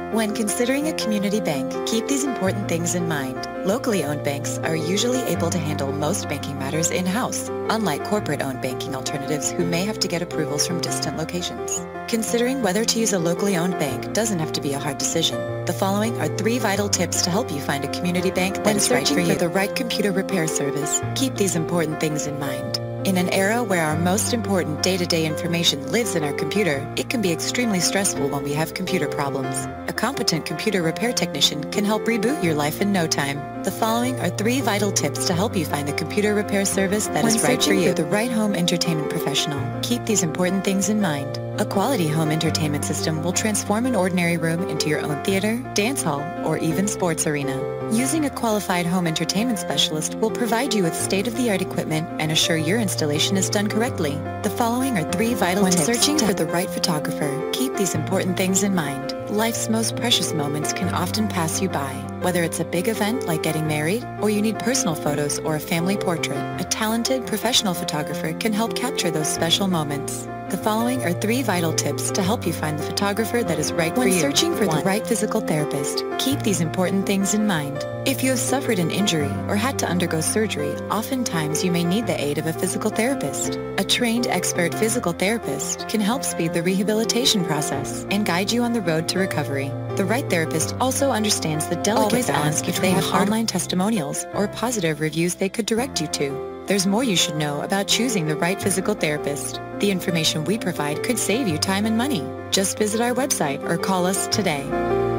When considering a community bank, keep these important things in mind. Locally owned banks are usually able to handle most banking matters in-house, unlike corporate-owned banking alternatives who may have to get approvals from distant locations. Considering whether to use a locally owned bank doesn't have to be a hard decision. The following are 3 vital tips to help you find a community bank that is right for you. When searching for the right computer repair service, keep these important things in mind. In an era where our most important day-to-day information lives in our computer, it can be extremely stressful when we have computer problems. A competent computer repair technician can help reboot your life in no time. The following are 3 vital tips to help you find the computer repair service that is right for you. When searching for the right home entertainment professional, keep these important things in mind. A quality home entertainment system will transform an ordinary room into your own theater, dance hall, or even sports arena. Using a qualified home entertainment specialist will provide you with state-of-the-art equipment and assure your installation is done correctly. The following are 3 vital tips. When searching for the right photographer, keep these important things in mind. Life's most precious moments can often pass you by. Whether it's a big event like getting married, or you need personal photos or a family portrait, a talented professional photographer can help capture those special moments. The following are 3 vital tips to help you find the photographer that is right for you. When searching for the right physical therapist, keep these important things in mind. If you have suffered an injury or had to undergo surgery, oftentimes you may need the aid of a physical therapist. A trained expert physical therapist can help speed the rehabilitation process and guide you on the road to recovery. The right therapist also understands the delicate balance if they have online testimonials or positive reviews they could direct you to. There's more you should know about choosing the right physical therapist. The information we provide could save you time and money. Just visit our website or call us today.